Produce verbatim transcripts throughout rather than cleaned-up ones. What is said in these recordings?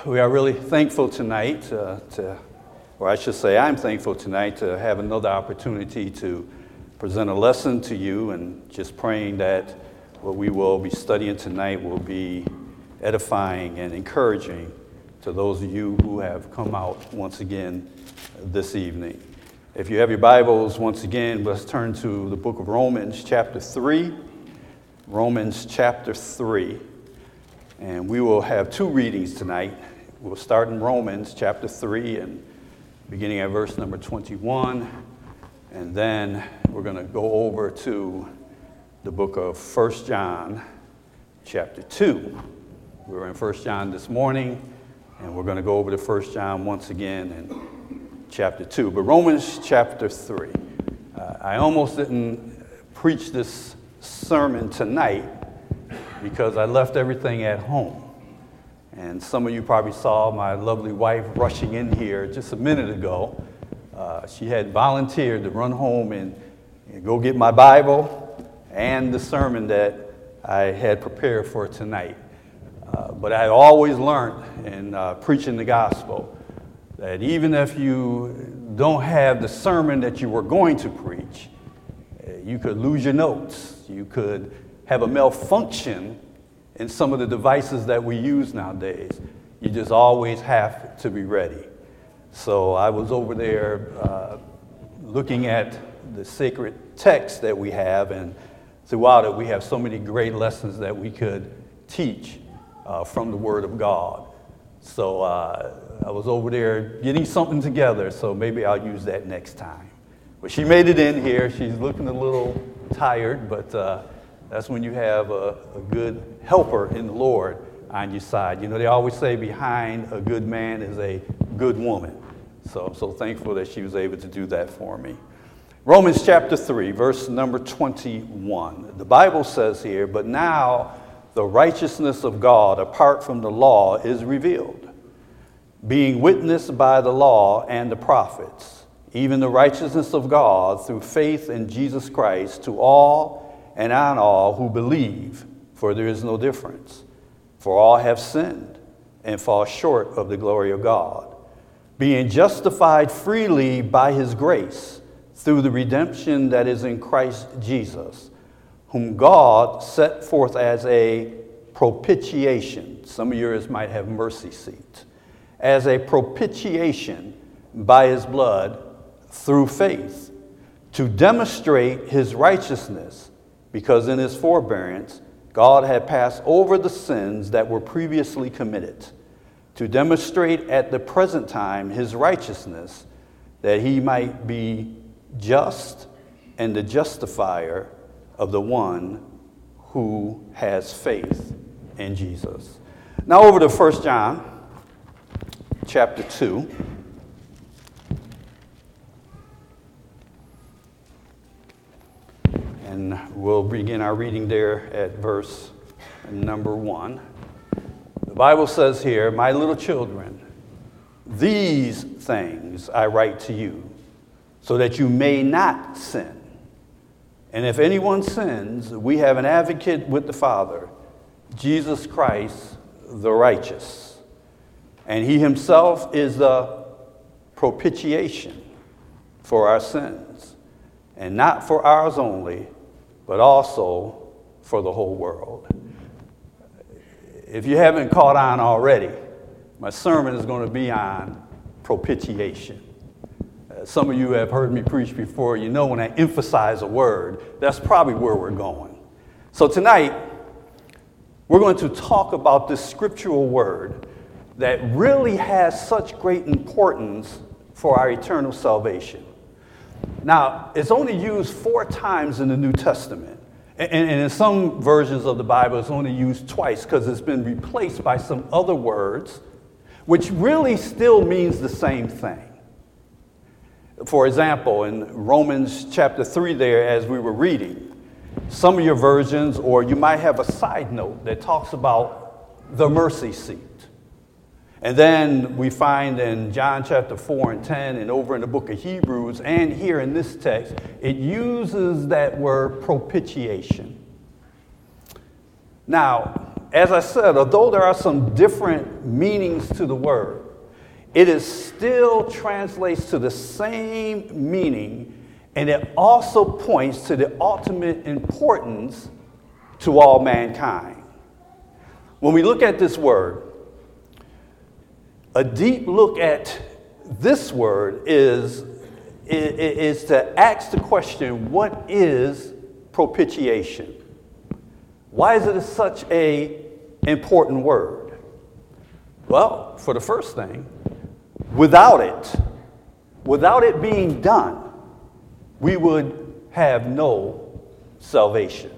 we are really thankful tonight uh, to, or I should say I'm thankful tonight to have another opportunity to present a lesson to you, and just praying that what we will be studying tonight will be edifying and encouraging to those of you who have come out once again this evening. If you have your Bibles, once again, let's turn to the book of Romans chapter three. Romans chapter three. And we will have two readings tonight. We'll start in Romans chapter three and beginning at verse number twenty-one. And then we're going to go over to the book of First John chapter two. We were in First John this morning, and we're going to go over to First John once again in chapter two. But Romans chapter three. Uh, I almost didn't preach this sermon tonight because I left everything at home. And some of you probably saw my lovely wife rushing in here just a minute ago. Uh, she had volunteered to run home and, and go get my Bible and the sermon that I had prepared for tonight. Uh, but I always learned in uh, preaching the gospel that even if you don't have the sermon that you were going to preach, you could lose your notes. You could have a malfunction in some of the devices that we use nowadays. You just always have to be ready. So I was over there uh, looking at the sacred text that we have, and throughout it we have so many great lessons that we could teach uh, from the Word of God. So uh, I was over there getting something together, so maybe I'll use that next time. But she made it in here. She's looking a little tired, but uh, that's when you have a, a good helper in the Lord on your side. You know, they always say behind a good man is a good woman. So I'm so thankful that she was able to do that for me. Romans chapter three, verse number twenty-one. The Bible says here, "But now the righteousness of God apart from the law is revealed, being witnessed by the law and the prophets, even the righteousness of God through faith in Jesus Christ to all and on all who believe, for there is no difference. For all have sinned and fall short of the glory of God, being justified freely by his grace through the redemption that is in Christ Jesus, whom God set forth as a propitiation." Some of yours might have mercy seat. "As a propitiation by his blood through faith, to demonstrate his righteousness, because in his forbearance God had passed over the sins that were previously committed, to demonstrate at the present time his righteousness, that he might be just and the justifier of the one who has faith in Jesus." Now over to First John chapter two. And we'll begin our reading there at verse number one. The Bible says here, "My little children, these things I write to you, so that you may not sin. And if anyone sins, we have an advocate with the Father, Jesus Christ the righteous. And he himself is the propitiation for our sins, and not for ours only, but also for the whole world." If you haven't caught on already, my sermon is going to be on propitiation. Uh, some of you have heard me preach before. You know when I emphasize a word, that's probably where we're going. So tonight, we're going to talk about this scriptural word that really has such great importance for our eternal salvation. Now, it's only used four times in the New Testament. And, and in some versions of the Bible, it's only used twice because it's been replaced by some other words, which really still means the same thing. For example, in Romans chapter three there, as we were reading, some of your versions, or you might have a side note that talks about the mercy seat. And then we find in John chapter four and ten, and over in the book of Hebrews, and here in this text, it uses that word propitiation. Now, as I said, although there are some different meanings to the word, it is still translates to the same meaning, and it also points to the ultimate importance to all mankind. When we look at this word, a deep look at this word is, is to ask the question, what is propitiation? Why is it such an important word? Well, for the first thing, without it, without it being done, we would have no salvation.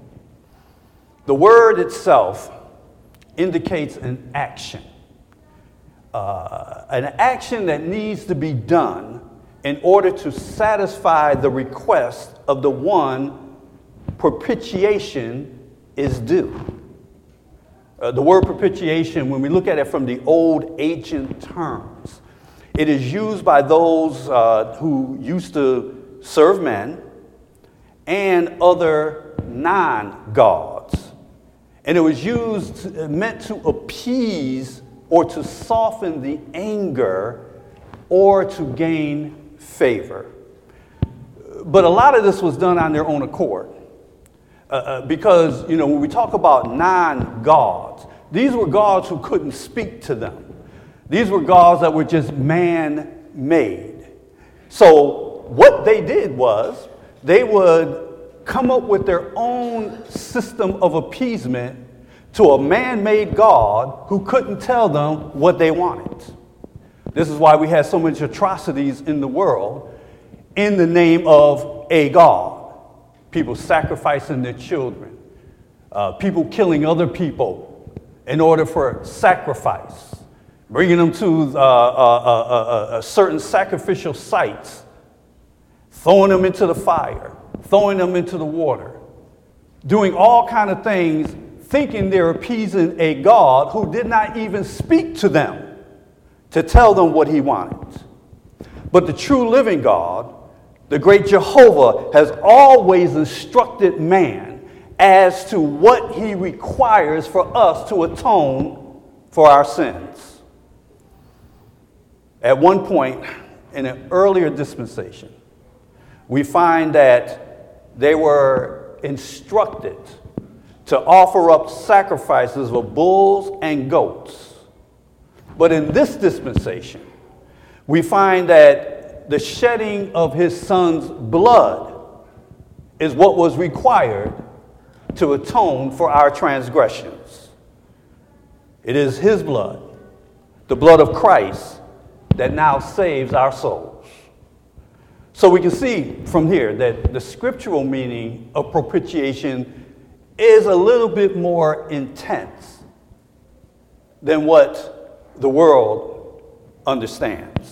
The word itself indicates an action, uh, an action that needs to be done in order to satisfy the request of the one propitiation is due. Uh, the word propitiation, when we look at it from the old ancient terms, it is used by those uh, who used to serve men and other non-gods. And it was used, meant to appease or to soften the anger or to gain favor. But a lot of this was done on their own accord. Uh, uh, because, you know, when we talk about non-gods, these were gods who couldn't speak to them. These were gods that were just man-made. So what they did was they would come up with their own system of appeasement to a man-made God who couldn't tell them what they wanted. This is why we have so many atrocities in the world in the name of a God. People sacrificing their children, uh, people killing other people in order for sacrifice, bringing them to uh, uh, uh, uh, certain sacrificial sites, throwing them into the fire, throwing them into the water, doing all kind of things, thinking they're appeasing a God who did not even speak to them to tell them what he wanted. But the true living God, the great Jehovah, has always instructed man as to what he requires for us to atone for our sins. At one point in an earlier dispensation, we find that they were instructed to offer up sacrifices of bulls and goats. But in this dispensation, we find that the shedding of his son's blood is what was required to atone for our transgressions. It is his blood, the blood of Christ, that now saves our souls. So we can see from here that the scriptural meaning of propitiation is a little bit more intense than what the world understands.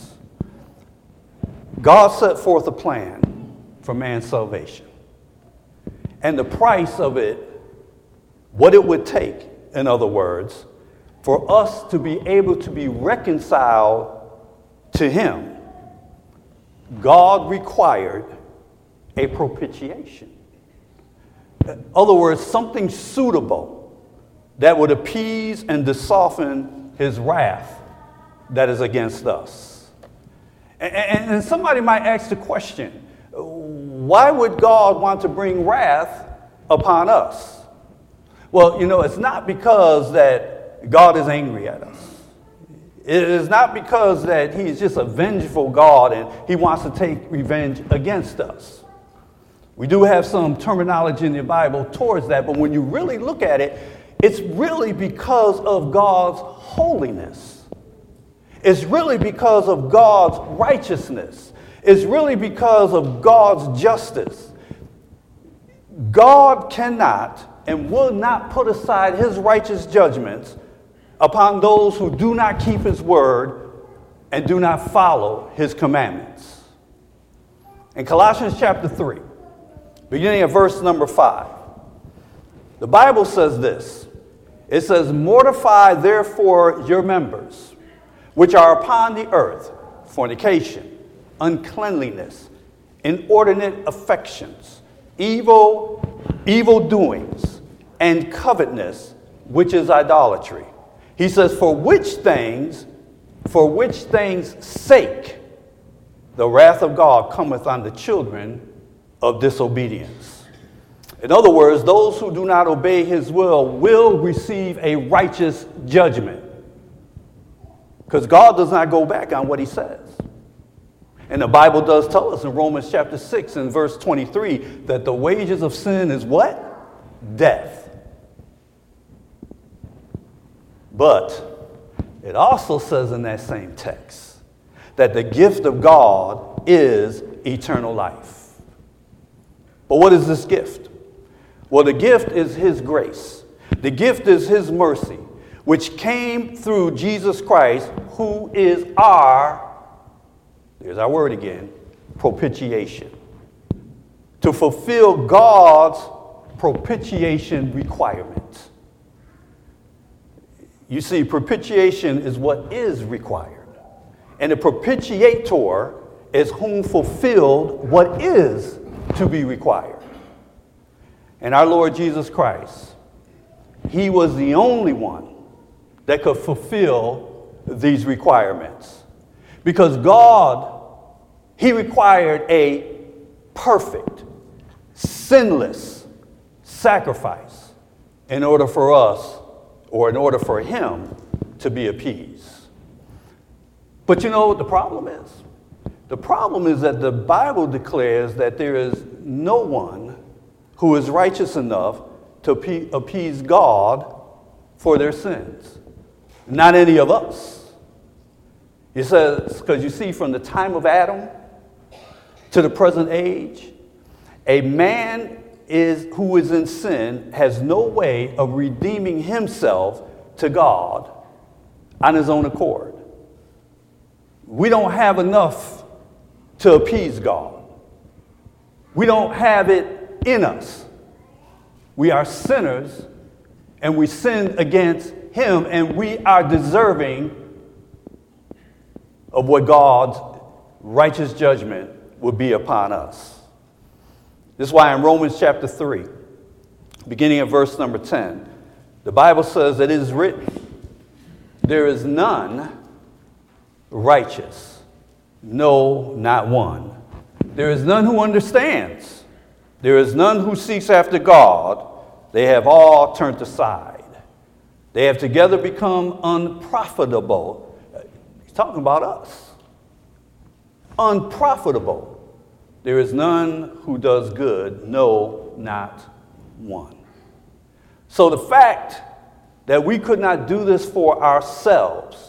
God set forth a plan for man's salvation. And the price of it, what it would take, in other words, for us to be able to be reconciled to him, God required a propitiation. In other words, something suitable that would appease and to soften his wrath that is against us. And, and somebody might ask the question, why would God want to bring wrath upon us? Well, you know, it's not because that God is angry at us. It is not because that he's just a vengeful God and he wants to take revenge against us. We do have some terminology in the Bible towards that, but when you really look at it, it's really because of God's holiness. It's really because of God's righteousness. It's really because of God's justice. God cannot and will not put aside his righteous judgments upon those who do not keep his word and do not follow his commandments. In Colossians chapter three, beginning at verse number five, the Bible says this. It says, "Mortify therefore your members, which are upon the earth, fornication, uncleanliness, inordinate affections, evil, evil doings, and covetousness, which is idolatry. He says, for which things, for which things' sake the wrath of God cometh on the children of disobedience. In other words, those who do not obey his will will receive a righteous judgment. Because God does not go back on what he says. And the Bible does tell us in Romans chapter six and verse twenty-three that the wages of sin is what? Death. But it also says in that same text that the gift of God is eternal life. But what is this gift? Well, the gift is his grace. The gift is his mercy, which came through Jesus Christ, who is our, there's our word again, propitiation. To fulfill God's propitiation requirement. You see, propitiation is what is required. And the propitiator is whom fulfilled what is to be required. And our Lord Jesus Christ, he was the only one that could fulfill these requirements. Because God, he required a perfect, sinless sacrifice in order for us, or in order for him to be appeased. But you know what the problem is? The problem is that the Bible declares that there is no one who is righteous enough to appease God for their sins. Not any of us. He says, because you see, from the time of Adam to the present age, a man is who is in sin has no way of redeeming himself to God on his own accord. We don't have enough to appease God. We don't have it in us. We are sinners, and we sin against him, and we are deserving of what God's righteous judgment would be upon us. This is why in Romans chapter three, beginning at verse number ten, the Bible says that it is written, there is none righteous, no, not one. There is none who understands. There is none who seeks after God. They have all turned aside. They have together become unprofitable. He's talking about us. Unprofitable. There is none who does good, no, not one. So the fact that we could not do this for ourselves,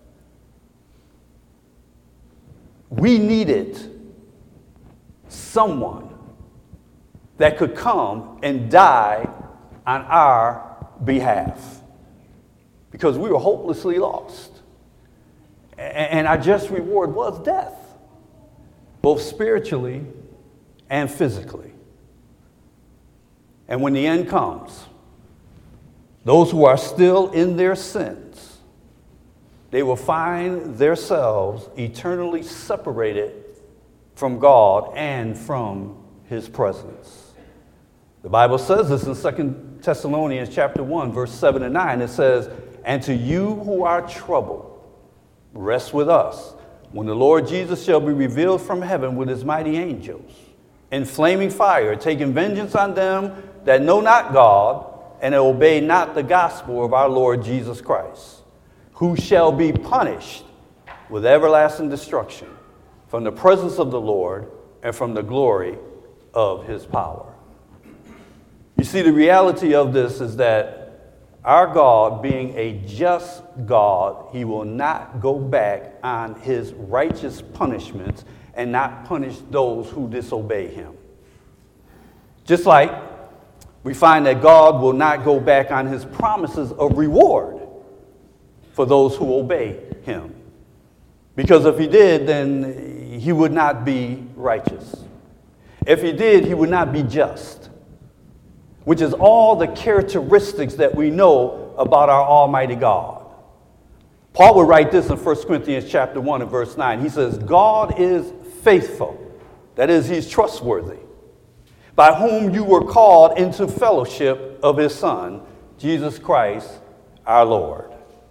we needed someone that could come and die on our behalf because we were hopelessly lost. And our just reward was death, both spiritually and physically. And when the end comes, those who are still in their sins, they will find themselves eternally separated from God and from his presence. The Bible says this in Second Thessalonians chapter one, verse seven and nine. It says, and to you who are troubled, rest with us when the Lord Jesus shall be revealed from heaven with his mighty angels in flaming fire, taking vengeance on them that know not God and obey not the gospel of our Lord Jesus Christ, who shall be punished with everlasting destruction from the presence of the Lord and from the glory of his power. You see, the reality of this is that our God, being a just God, he will not go back on his righteous punishments and not punish those who disobey him. Just like we find that God will not go back on his promises of reward for those who obey him. Because if he did, then he would not be righteous. If he did, he would not be just, which is all the characteristics that we know about our Almighty God. Paul would write this in First Corinthians chapter one and verse nine. He says, God is faithful. That is, he's trustworthy, by whom you were called into fellowship of his Son, Jesus Christ, our Lord.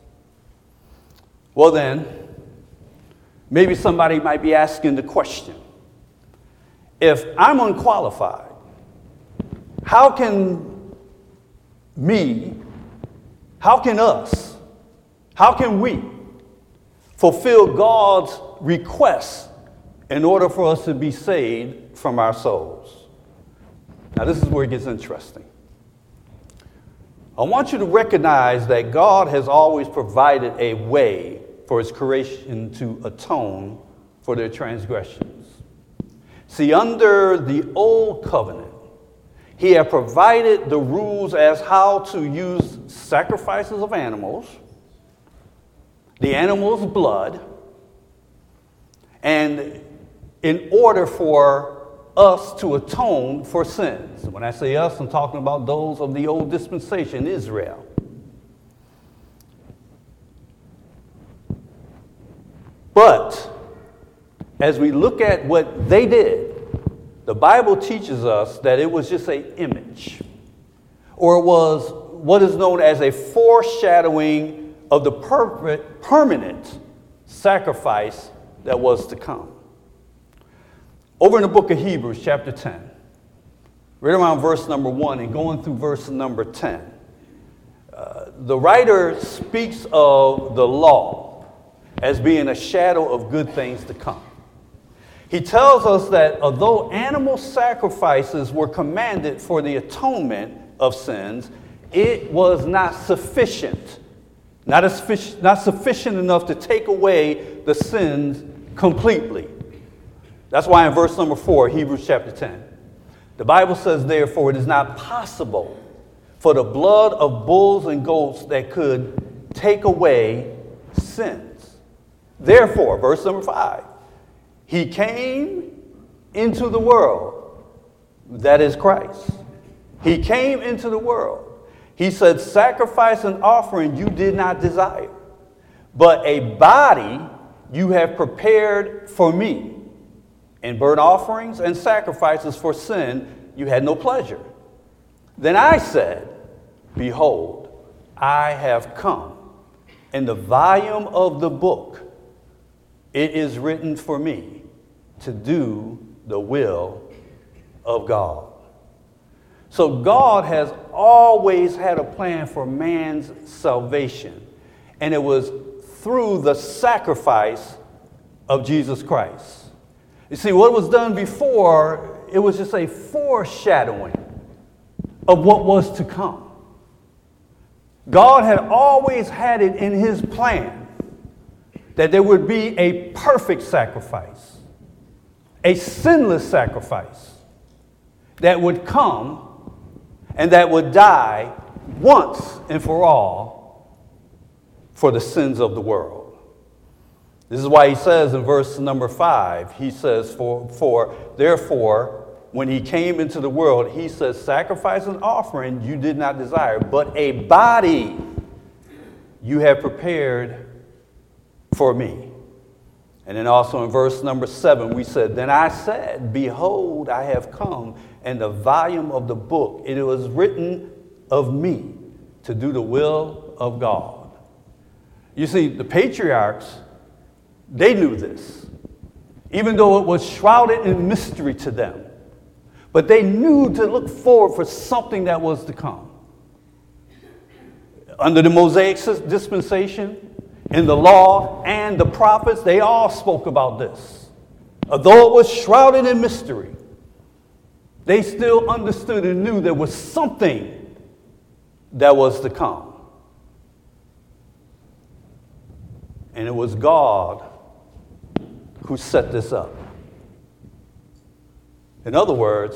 Well then, maybe somebody might be asking the question, if I'm unqualified, how can me, how can us, how can we fulfill God's request in order for us to be saved from our souls? Now this is where it gets interesting. I want you to recognize that God has always provided a way for his creation to atone for their transgressions. See, under the old covenant, he had provided the rules as how to use sacrifices of animals, the animal's blood, and in order for us to atone for sins. When I say us, I'm talking about those of the old dispensation, Israel. But as we look at what they did, the Bible teaches us that it was just an image, or it was what is known as a foreshadowing of the per- permanent sacrifice that was to come. Over in the book of Hebrews, chapter ten, right around verse number one and going through verse number ten, uh, the writer speaks of the law as being a shadow of good things to come. He tells us that although animal sacrifices were commanded for the atonement of sins, it was not sufficient, not, as, not sufficient enough to take away the sins completely. That's why in verse number four, Hebrews chapter ten, the Bible says, therefore, it is not possible for the blood of bulls and goats that could take away sins. Therefore, verse number five, he came into the world, that is Christ. He came into the world. He said, sacrifice and offering you did not desire, but a body you have prepared for me. In burnt offerings and sacrifices for sin, you had no pleasure. Then I said, behold, I have come. In the volume of the book, it is written for me to do the will of God. So God has always had a plan for man's salvation, and it was through the sacrifice of Jesus Christ. You see, what was done before, it was just a foreshadowing of what was to come. God had always had it in his plan that there would be a perfect sacrifice, a sinless sacrifice that would come and that would die once and for all for the sins of the world. This is why he says in verse number five, he says, for, for therefore, when he came into the world, he says, sacrifice and offering you did not desire, but a body you have prepared for me. And then also in verse number seven, we said, then I said, behold, I have come, and the volume of the book, it was written of me to do the will of God. You see, the patriarchs, they knew this, even though it was shrouded in mystery to them. But they knew to look forward for something that was to come. Under the Mosaic dispensation, in the law and the prophets, they all spoke about this. Although it was shrouded in mystery, they still understood and knew there was something that was to come. And it was God who set this up. In other words,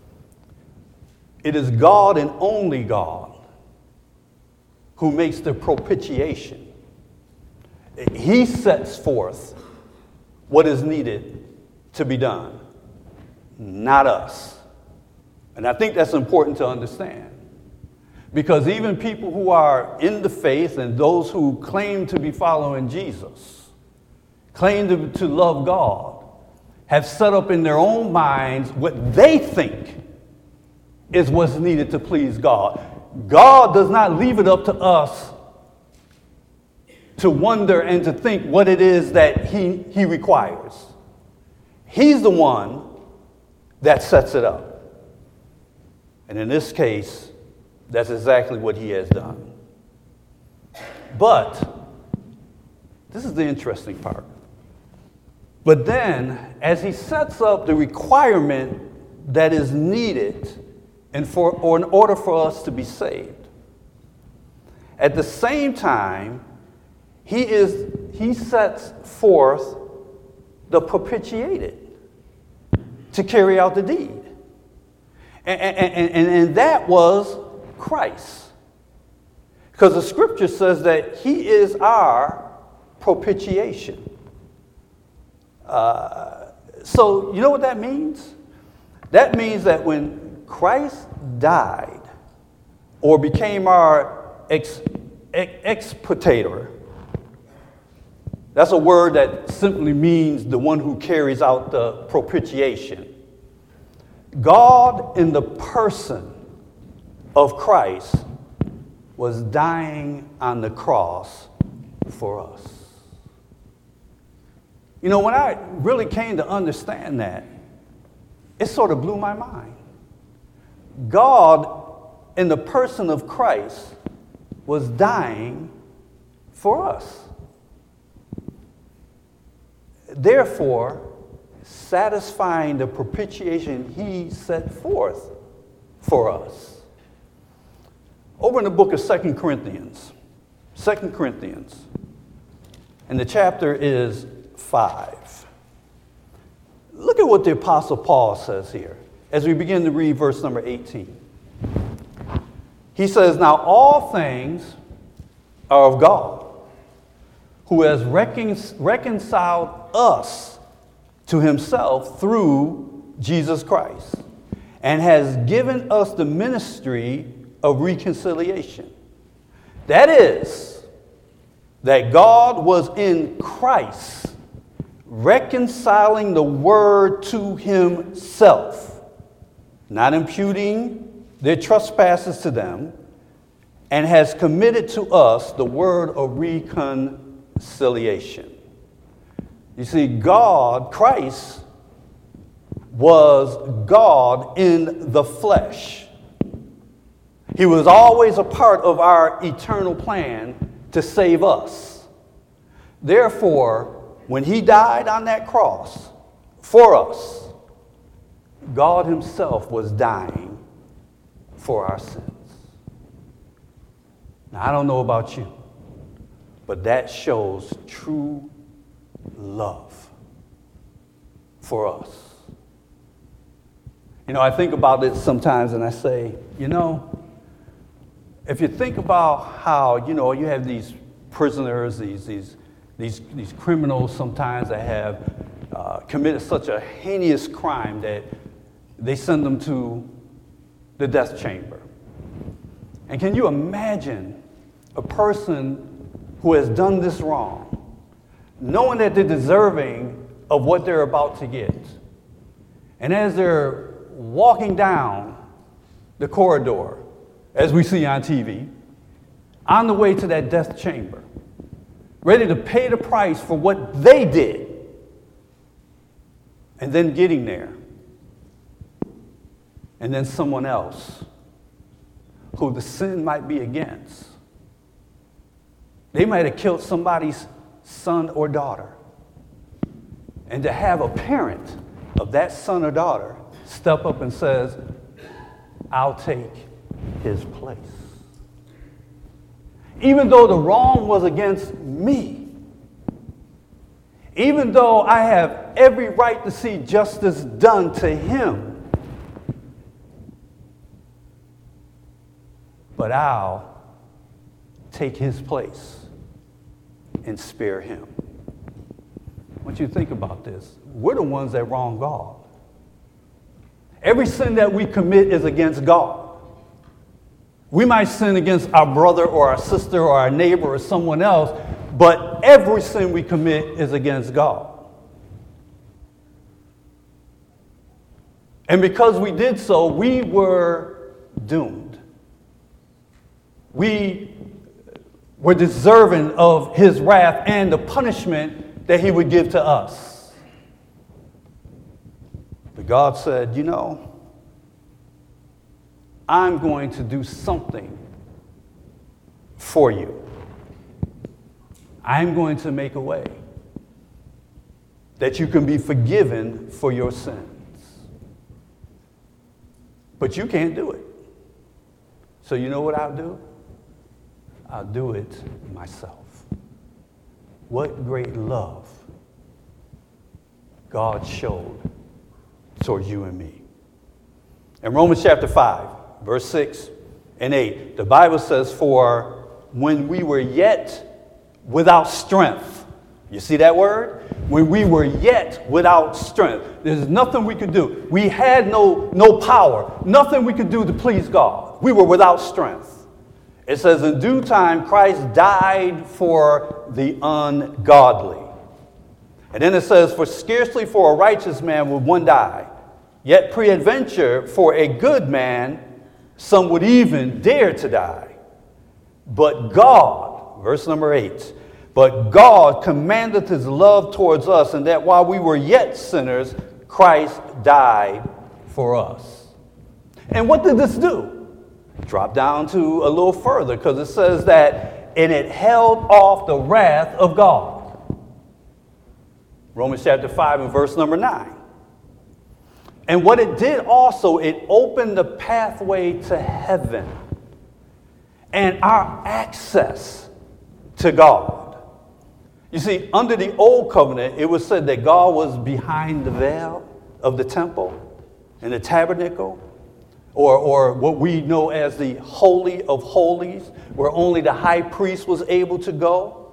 it is God and only God who makes the propitiation. He sets forth what is needed to be done, not us. And I think that's important to understand, because even people who are in the faith and those who claim to be following Jesus, claim to, to love God, have set up in their own minds what they think is what's needed to please God. God does not leave it up to us to wonder and to think what it is that he, he requires. He's the one that sets it up. And in this case, that's exactly what he has done. But this is the interesting part. But then, as he sets up the requirement that is needed and for, or in order for us to be saved, at the same time, he, is, he sets forth the propitiated to carry out the deed. And, and, and, and that was Christ. Because the scripture says that he is our propitiation. Uh, so, you know what that means? That means that when Christ died or became our ex, ex, expiator, that's a word that simply means the one who carries out the propitiation. God, in the person of Christ, was dying on the cross for us. You know, when I really came to understand that, it sort of blew my mind. God, in the person of Christ, was dying for us. Therefore, satisfying the propitiation he set forth for us. Over in the book of Second Corinthians, Second Corinthians, and the chapter is five. Look at what the Apostle Paul says here as we begin to read verse number eighteen. He says, "Now all things are of God, who has recon- reconciled us to himself through Jesus Christ, and has given us the ministry of reconciliation." That is, that God was in Christ, reconciling the word to himself, not imputing their trespasses to them, and has committed to us the word of reconciliation. You see, God, Christ, was God in the flesh. He was always a part of our eternal plan to save us. Therefore, when he died on that cross for us, God himself was dying for our sins. Now, I don't know about you, but that shows true love for us. You know, I think about it sometimes and I say, you know, if you think about how, you know, you have these prisoners, these these these these criminals sometimes that have uh, committed such a heinous crime that they send them to the death chamber. And can you imagine a person who has done this wrong, knowing that they're deserving of what they're about to get, and as they're walking down the corridor, as we see on T V, on the way to that death chamber, ready to pay the price for what they did, and then getting there, and then someone else who the sin might be against, they might have killed somebody's son or daughter, and to have a parent of that son or daughter step up and says, "I'll take his place." Even though the wrong was against me, even though I have every right to see justice done to him, but I'll take his place and spare him. I want you to think about this. We're the ones that wrong God. Every sin that we commit is against God. We might sin against our brother or our sister or our neighbor or someone else, but every sin we commit is against God. And because we did so, we were doomed. we were deserving of his wrath and the punishment that he would give to us. But God said, you know, I'm going to do something for you. I'm going to make a way that you can be forgiven for your sins. But you can't do it. So you know what I'll do? I'll do it myself. What great love God showed towards you and me. In Romans chapter five, verse six and eight, the Bible says, for when we were yet without strength, you see that word? When we were yet without strength, there's nothing we could do. We had no, no power, nothing we could do to please God. We were without strength. It says, in due time, Christ died for the ungodly. And then it says, for scarcely for a righteous man would one die, yet peradventure for a good man, some would even dare to die. But God, verse number eight, but God commandeth his love towards us, and that while we were yet sinners, Christ died for us. And what did this do? Drop down to a little further, because it says that, and it held off the wrath of God. Romans chapter five and verse number nine. And what it did also, it opened the pathway to heaven and our access to God. You see, under the old covenant, it was said that God was behind the veil of the temple and the tabernacle, or, or what we know as the Holy of Holies, where only the high priest was able to go.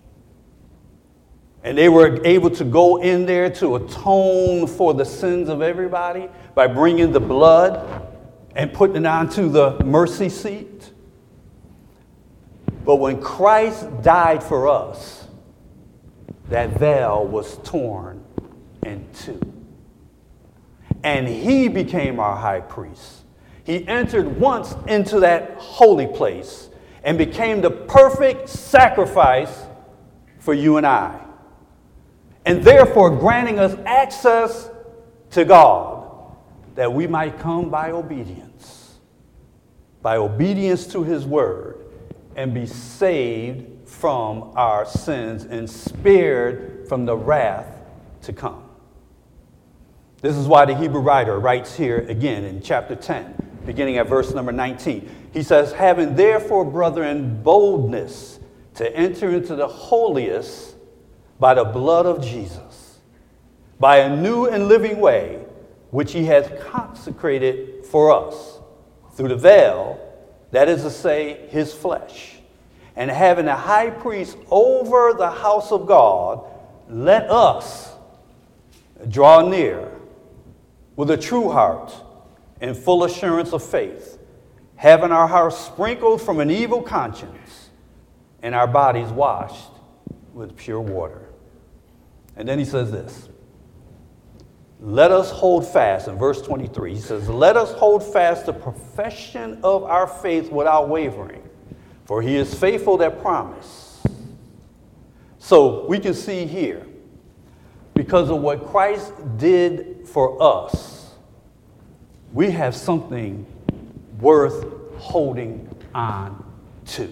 And they were able to go in there to atone for the sins of everybody by bringing the blood and putting it onto the mercy seat. But when Christ died for us, that veil was torn in two. And he became our high priest. He entered once into that holy place and became the perfect sacrifice for you and I. And therefore granting us access to God, that we might come by obedience, by obedience to his word, and be saved from our sins and spared from the wrath to come. This is why the Hebrew writer writes here again in chapter ten, beginning at verse number nineteen. He says, having therefore, brethren, boldness to enter into the holiest by the blood of Jesus, by a new and living way, which he has consecrated for us through the veil, that is to say, his flesh. And having a high priest over the house of God, let us draw near with a true heart and full assurance of faith, having our hearts sprinkled from an evil conscience and our bodies washed with pure water. And then he says this, let us hold fast, in verse twenty-three, he says, let us hold fast the profession of our faith without wavering, for he is faithful that promised. So we can see here, because of what Christ did for us, we have something worth holding on to.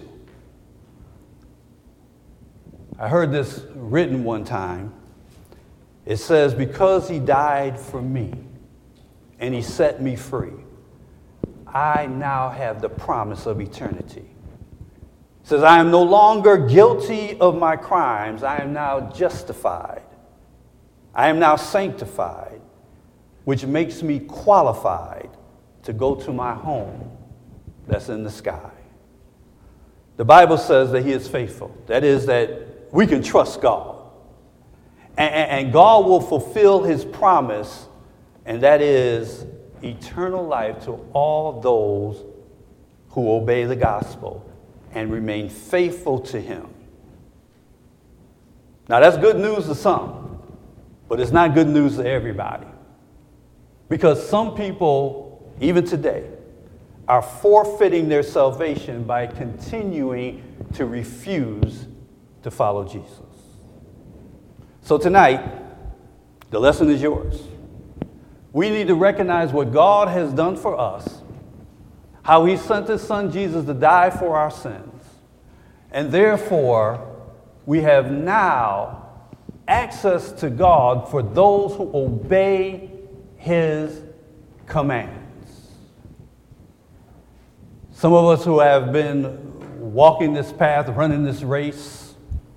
I heard this written one time. It says, because he died for me and he set me free, I now have the promise of eternity. It says, I am no longer guilty of my crimes. I am now justified. I am now sanctified, which makes me qualified to go to my home that's in the sky. The Bible says that he is faithful. That is, that we can trust God. And, and God will fulfill his promise, and that is eternal life to all those who obey the gospel and remain faithful to him. Now, that's good news to some, but it's not good news to everybody. Because some people, even today, are forfeiting their salvation by continuing to refuse to follow Jesus. So tonight, the lesson is yours. We need to recognize what God has done for us, how he sent his son Jesus to die for our sins, and therefore we have now access to God for those who obey his commands. Some of us who have been walking this path, running this race,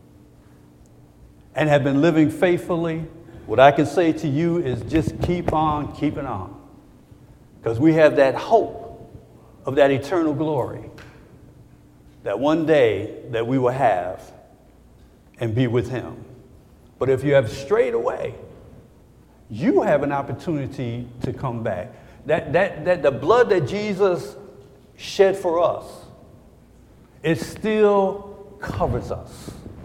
and have been living faithfully, what I can say to you is just keep on keeping on. Because we have that hope of that eternal glory that one day that we will have and be with him. But if you have strayed away, you have an opportunity to come back. That, that, that the blood that Jesus shed for us, it still covers us.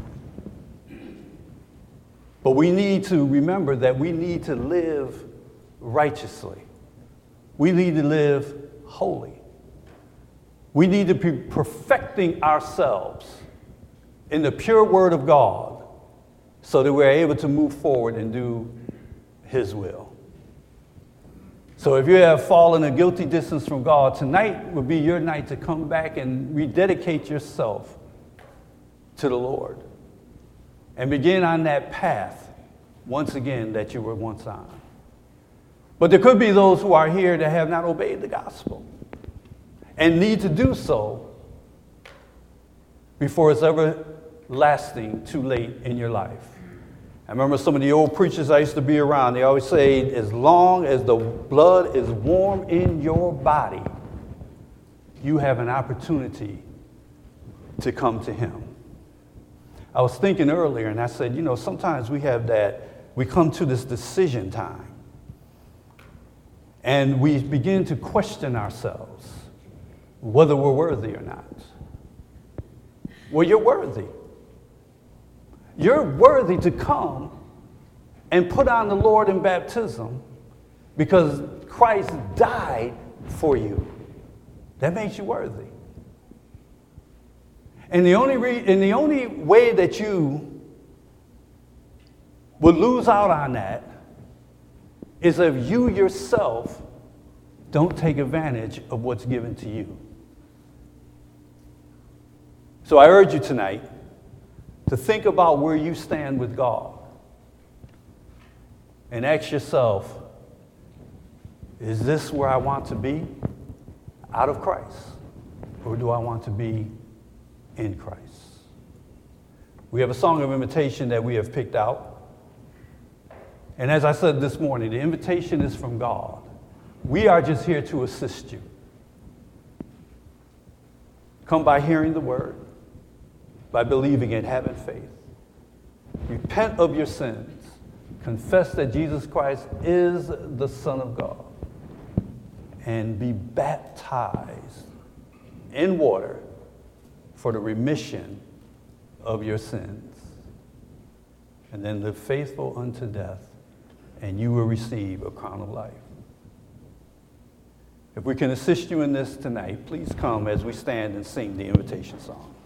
But we need to remember that we need to live righteously. We need to live holy. We need to be perfecting ourselves in the pure word of God so that we're able to move forward and do his will. So if you have fallen a guilty distance from God, tonight would be your night to come back and rededicate yourself to the Lord and begin on that path once again that you were once on. But there could be those who are here that have not obeyed the gospel and need to do so before it's ever lasting too late in your life. I remember some of the old preachers I used to be around, they always say, as long as the blood is warm in your body, you have an opportunity to come to him. I was thinking earlier, and I said, you know, sometimes we have that, we come to this decision time, and we begin to question ourselves whether we're worthy or not. Well, you're worthy. You're worthy to come and put on the Lord in baptism because Christ died for you. That makes you worthy. And the only re- and the only way that you will lose out on that is if you yourself don't take advantage of what's given to you. So I urge you tonight to think about where you stand with God and ask yourself, is this where I want to be out of Christ, or do I want to be in Christ? We have a song of invitation that we have picked out. And as I said this morning, the invitation is from God. We are just here to assist you. Come by hearing the word, by believing it, having faith. Repent of your sins. Confess that Jesus Christ is the Son of God. And be baptized in water for the remission of your sins. And then live faithful unto death, and you will receive a crown of life. If we can assist you in this tonight, please come as we stand and sing the invitation song.